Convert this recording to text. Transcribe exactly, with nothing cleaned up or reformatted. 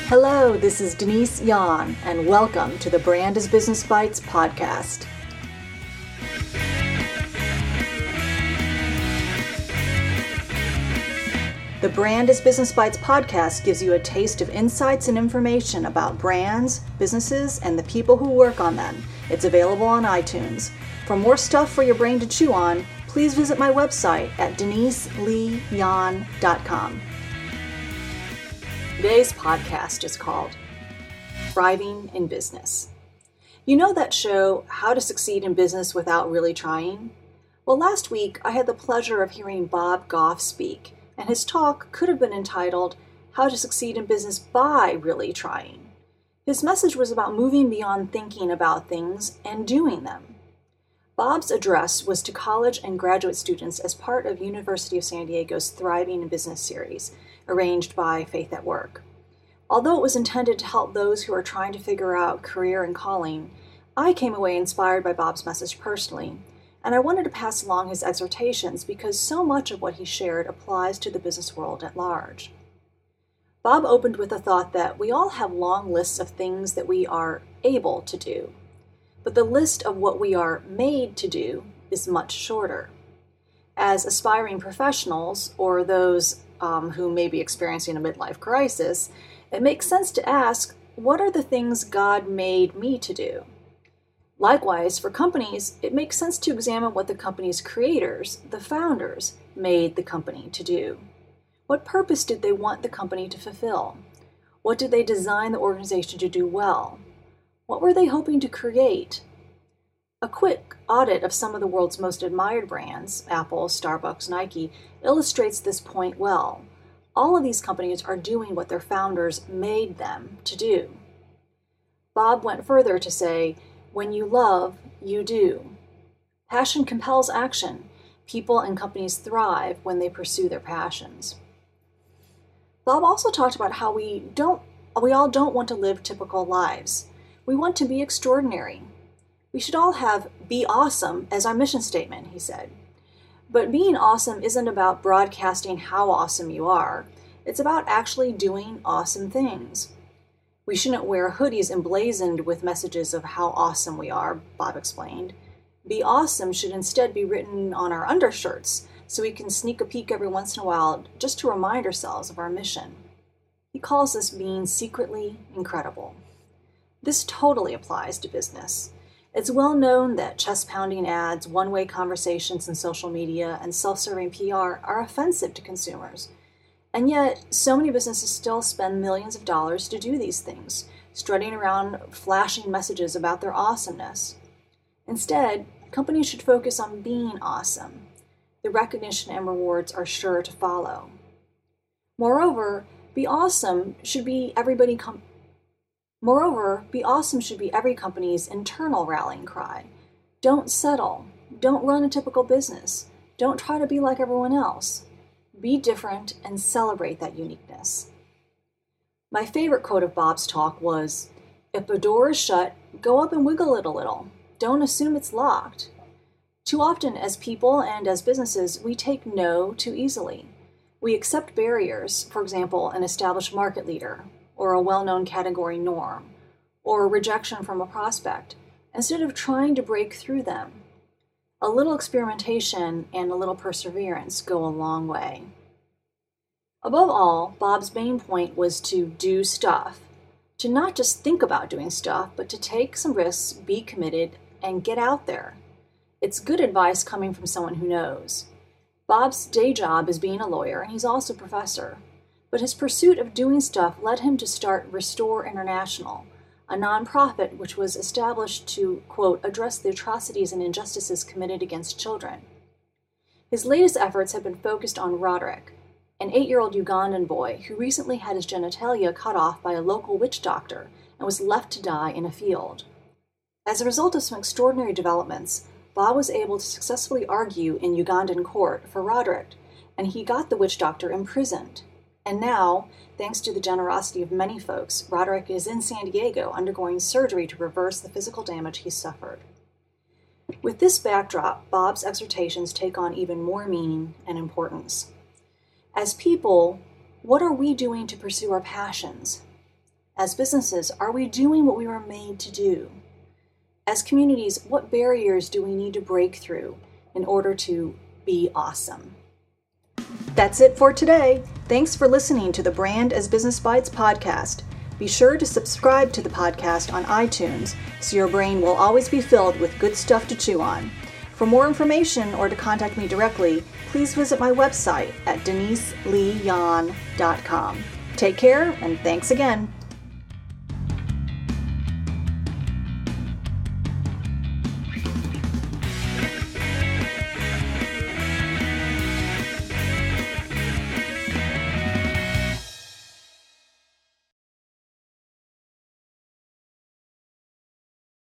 Hello, this is Denise Yan, and welcome to the Brand is Business Bites podcast. The Brand is Business Bites podcast gives you a taste of insights and information about brands, businesses, and the people who work on them. It's available on iTunes. For more stuff for your brain to chew on, please visit my website at denise lee yan dot com. Today's podcast is called Thriving in Business. You know that show, How to Succeed in Business Without Really Trying? Well, last week I had the pleasure of hearing Bob Goff speak, and his talk could have been entitled, How to Succeed in Business by Really Trying. His message was about moving beyond thinking about things and doing them. Bob's address was to college and graduate students as part of University of San Diego's Thriving in Business series, arranged by Faith at Work. Although it was intended to help those who are trying to figure out career and calling, I came away inspired by Bob's message personally, and I wanted to pass along his exhortations because so much of what he shared applies to the business world at large. Bob opened with the thought that we all have long lists of things that we are able to do, but the list of what we are made to do is much shorter. As aspiring professionals, or those um, who may be experiencing a midlife crisis, it makes sense to ask, what are the things God made me to do? Likewise, for companies, it makes sense to examine what the company's creators, the founders, made the company to do. What purpose did they want the company to fulfill? What did they design the organization to do well? What were they hoping to create? A quick audit of some of the world's most admired brands, Apple, Starbucks, Nike, illustrates this point well. All of these companies are doing what their founders made them to do. Bob went further to say, when you love, you do. Passion compels action. People and companies thrive when they pursue their passions. Bob also talked about how we don't, we all don't want to live typical lives. We want to be extraordinary. We should all have "be awesome" as our mission statement, he said. But being awesome isn't about broadcasting how awesome you are. It's about actually doing awesome things. We shouldn't wear hoodies emblazoned with messages of how awesome we are, Bob explained. Be awesome should instead be written on our undershirts, so we can sneak a peek every once in a while just to remind ourselves of our mission. He calls this being secretly incredible. This totally applies to business. It's well known that chest-pounding ads, one-way conversations in social media, and self-serving P R are offensive to consumers. And yet, so many businesses still spend millions of dollars to do these things, strutting around flashing messages about their awesomeness. Instead, companies should focus on being awesome. The recognition and rewards are sure to follow. Moreover, be awesome should be everybody com- Moreover, be awesome should be every company's internal rallying cry. Don't settle. Don't run a typical business. Don't try to be like everyone else. Be different and celebrate that uniqueness. My favorite quote of Bob's talk was, if a door is shut, go up and wiggle it a little. Don't assume it's locked. Too often as people and as businesses, we take no too easily. We accept barriers, for example, an established market leader, or a well-known category norm, or rejection from a prospect, instead of trying to break through them. A little experimentation and a little perseverance go a long way. Above all, Bob's main point was to do stuff, to not just think about doing stuff, but to take some risks, be committed, and get out there. It's good advice coming from someone who knows. Bob's day job is being a lawyer, and he's also a professor. But his pursuit of doing stuff led him to start Restore International, a nonprofit which was established to, quote, address the atrocities and injustices committed against children. His latest efforts have been focused on Roderick, an eight-year-old Ugandan boy who recently had his genitalia cut off by a local witch doctor and was left to die in a field. As a result of some extraordinary developments, Bob was able to successfully argue in Ugandan court for Roderick, and he got the witch doctor imprisoned. And now, thanks to the generosity of many folks, Roderick is in San Diego undergoing surgery to reverse the physical damage he suffered. With this backdrop, Bob's exhortations take on even more meaning and importance. As people, what are we doing to pursue our passions? As businesses, are we doing what we were made to do? As communities, what barriers do we need to break through in order to be awesome? That's it for today. Thanks for listening to the Brand as Business Bites podcast. Be sure to subscribe to the podcast on iTunes so your brain will always be filled with good stuff to chew on. For more information or to contact me directly, please visit my website at denise lee yan dot com. Take care, and thanks again.